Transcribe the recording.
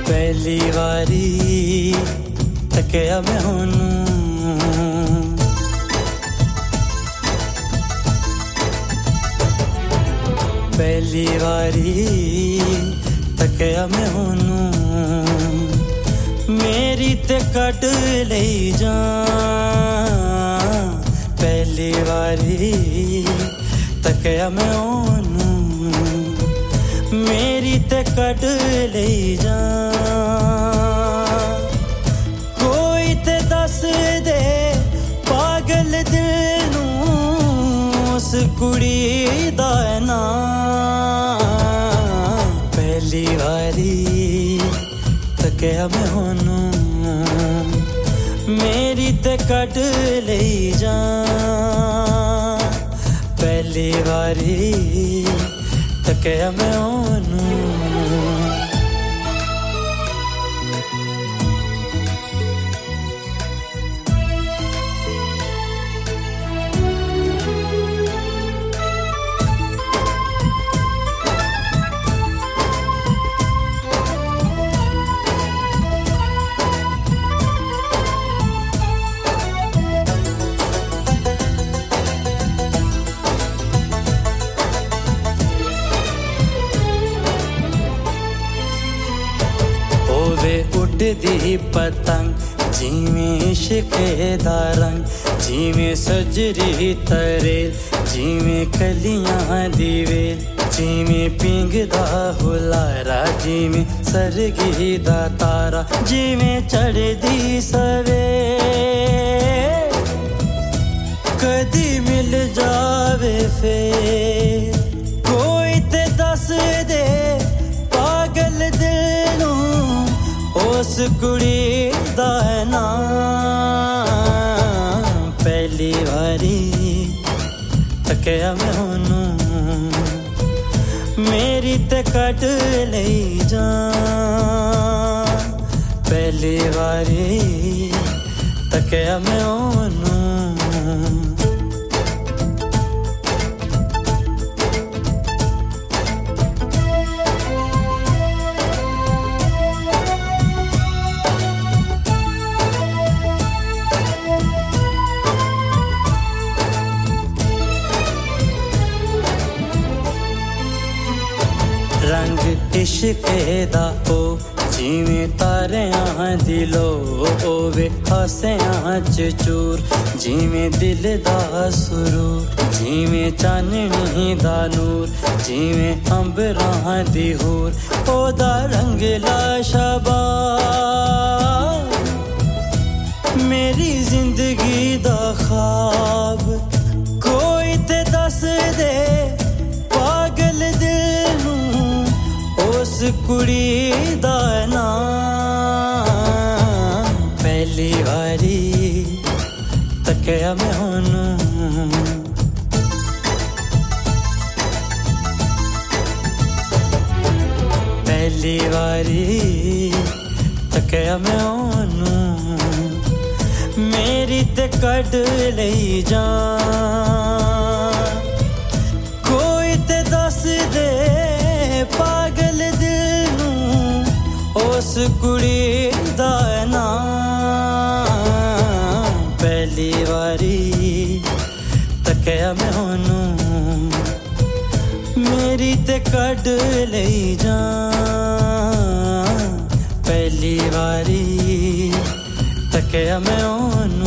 ਪਹਿਲੀ ਵਾਰੀ ਤੱਕਿਆ ਮੈਂ ਉਹਨੂੰ ਪਹਿਲੀ ਵਾਰੀ ਤੱਕਿਆ ਮੈਂ ਉਹਨੂੰ ਮੇਰੀ ਤੇ ਕੱਟ ਲਈ ਜਾਨ ਪਹਿਲੀ ਵਾਰੀ ਤੱਕਿਆ ਮੈਂ ਉਹਨੂੰ ਮੇਰੀ ਤੇ ਕੱਟ ਲਈ ਜਾਨ ਕੋਈ ਤੇ ਦੱਸ ਦੇ ਪਾਗਲ ਦਿਲ ਨੂੰ ਉਸ ਕੁੜੀ ਦਾ ਨਾਮ ਪਹਿਲੀ ਵਾਰੀ ਤੱਕਿਆ ਮੈਂ ਉਹਨੂੰ ਮੇਰੀ ਤੇ ਕੱਟ ਲਈ ਜਾਨ ਪਹਿਲੀ ਵਾਰੀ ਤੱਕਿਆ ਮੈਂ ਉਹਨੂੰ ਦੀ ਪਤੰਗ ਜਿਵੇਂ ਇਸ਼ਕੇ ਦਾ ਰੰਗ ਜਿਵੇਂ ਸਜਰੀ ਤਰੇ ਜਿਵੇਂ ਕਲੀਆਂ ਦੀ ਵੇਲ ਜਿਵੇਂ ਪਿੰਗਦਾ ਹੁਲਾਰਾ ਜਿਵੇਂ ਸਰਗੀ ਦਾ ਤਾਰਾ ਜਿਵੇਂ ਚੜ੍ਹਦੀ ਸਵੇਰ ਕਦੀ ਮਿਲ ਜਾਵੇ ਫੇਰ ਕੋਈ ਤੇ ਦੱਸ ਦੇ ਪਾਗਲ ਦਿਲ ਨੂੰ ਉਸ ਕੁੜੀ ਦਾ ਨਾਮ ਪਹਿਲੀ ਵਾਰੀ ਤੱਕਿਆ ਮੈਂ ਉਹਨੂੰ ਮੇਰੀ ਤੇ ਕੱਟ ਲਈ ਜਾਨ ਪਹਿਲੀ ਵਾਰੀ ਤੱਕਿਆ ਮੈਂ ਉਹਨੂੰ ਇਸ਼ਕੇ ਦਾ ਉਹ ਜਿਵੇਂ ਤਾਰਿਆਂ ਦੀ ਲੋ ਹੋਵੇ ਹਾਸਿਆਂ ਚ ਚੂਰ ਜਿਵੇਂ ਦਿਲ ਦਾ ਸਰੂਰ ਜਿਵੇਂ ਚਾਨਣੀ ਦਾ ਨੂਰ ਜਿਵੇਂ ਅੰਬਰਾਂ ਦੀ ਹੂਰ ਉਹਦਾ ਰੰਗਲਾ ਸ਼ਬਾਬ ਮੇਰੀ ਜ਼ਿੰਦਗੀ ਦਾ ਖਾਬ ਕੋਈ ਤੇ ਦੱਸ ਦੇ ਪਾਗਲ ਦਿਲ ਨੂੰ ਉਸ ਕੁੜੀ ਦਾ ਨਾਮ ਪਹਿਲੀ ਵਾਰੀ ਤੱਕਿਆ ਮੈਂ ਉਹਨੂੰ ਪਹਿਲੀ ਵਾਰੀ ਤੱਕਿਆ ਮੈਂ ਉਹਨੂੰ ਮੇਰੀ ਤੇ ਕੱਢ ਲਈ ਜਾਨ ਕੋਈ ਤੇ ਦੱਸ ਦੇ ਪਾਗਲ ਦਿਲ ਨੂੰ ਉਸ ਕੁੜੀ ਦਾ ਨਾਮ ਪਹਿਲੀ ਵਾਰੀ ਤੱਕਿਆ ਮੈਂ ਉਹਨੂੰ ਮੇਰੀ ਤੇ ਕੱਢ ਲਈ ਜਾਨ ਪਹਿਲੀ ਵਾਰੀ ਤੱਕਿਆ ਮੈਂ ਉਹਨੂੰ